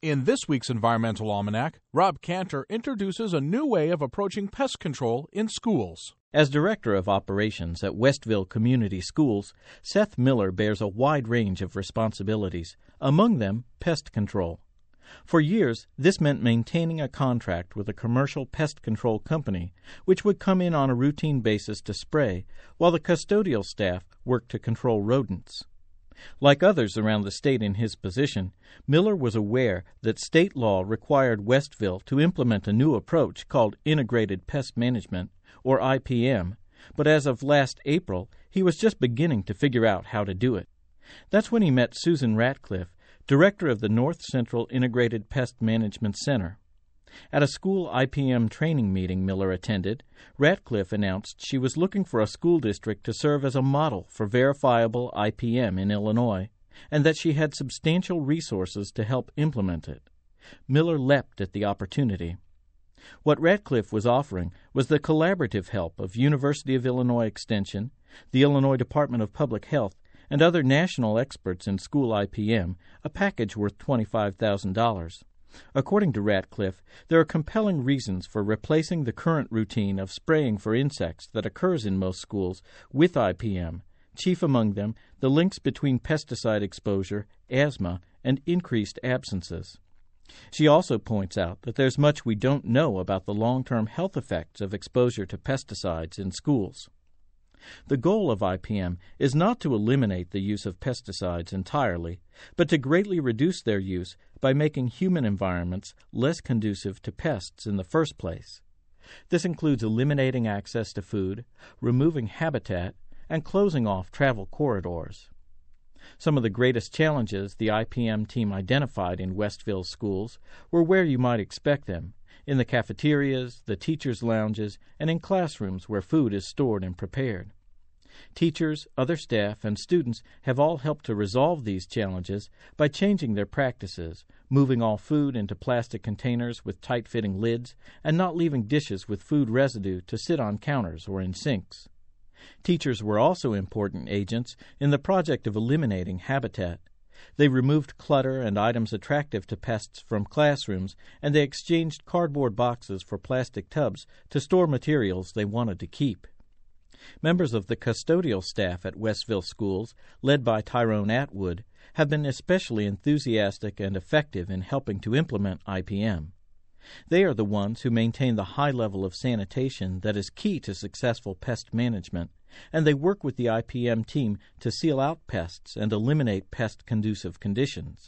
In this week's Environmental Almanac, Rob Cantor introduces a new way of approaching pest control in schools. As Director of Operations at Westville Community Schools, Seth Miller bears a wide range of responsibilities, among them pest control. For years, this meant maintaining a contract with a commercial pest control company, which would come in on a routine basis to spray, while the custodial staff worked to control rodents. Like others around the state in his position, Miller was aware that state law required Westville to implement a new approach called Integrated Pest Management, or IPM, but as of last April, he was just beginning to figure out how to do it. That's when he met Susan Ratcliffe, director of the North Central Integrated Pest Management Center. At a school IPM training meeting Miller attended, Ratcliffe announced she was looking for a school district to serve as a model for verifiable IPM in Illinois, and that she had substantial resources to help implement it. Miller leapt at the opportunity. What Ratcliffe was offering was the collaborative help of University of Illinois Extension, the Illinois Department of Public Health, and other national experts in school IPM, a package worth $25,000. According to Ratcliffe, there are compelling reasons for replacing the current routine of spraying for insects that occurs in most schools with IPM, chief among them the links between pesticide exposure, asthma, and increased absences. She also points out that there's much we don't know about the long-term health effects of exposure to pesticides in schools. The goal of IPM is not to eliminate the use of pesticides entirely, but to greatly reduce their use by making human environments less conducive to pests in the first place. This includes eliminating access to food, removing habitat, and closing off travel corridors. Some of the greatest challenges the IPM team identified in Westville schools were where you might expect them, in the cafeterias, the teachers' lounges, and in classrooms where food is stored and prepared. Teachers, other staff, and students have all helped to resolve these challenges by changing their practices, moving all food into plastic containers with tight-fitting lids, and not leaving dishes with food residue to sit on counters or in sinks. Teachers were also important agents in the project of eliminating habitat. They removed clutter and items attractive to pests from classrooms, and they exchanged cardboard boxes for plastic tubs to store materials they wanted to keep. Members of the custodial staff at Westville schools, led by Tyrone Atwood, have been especially enthusiastic and effective in helping to implement IPM. They are the ones who maintain the high level of sanitation that is key to successful pest management, and they work with the IPM team to seal out pests and eliminate pest-conducive conditions.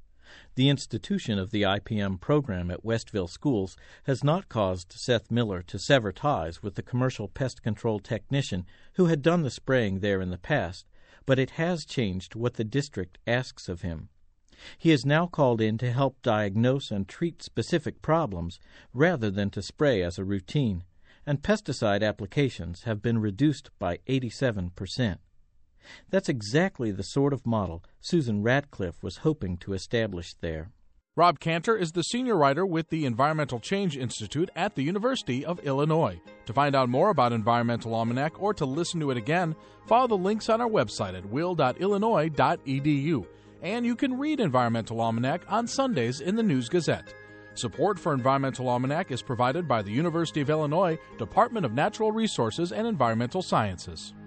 The institution of the IPM program at Westville schools has not caused Seth Miller to sever ties with the commercial pest control technician who had done the spraying there in the past, but it has changed what the district asks of him. He is now called in to help diagnose and treat specific problems rather than to spray as a routine, and pesticide applications have been reduced by 87%. That's exactly the sort of model Susan Ratcliffe was hoping to establish there. Rob Cantor is the senior writer with the Environmental Change Institute at the University of Illinois. To find out more about Environmental Almanac or to listen to it again, follow the links on our website at will.illinois.edu. And you can read Environmental Almanac on Sundays in the News-Gazette. Support for Environmental Almanac is provided by the University of Illinois Department of Natural Resources and Environmental Sciences.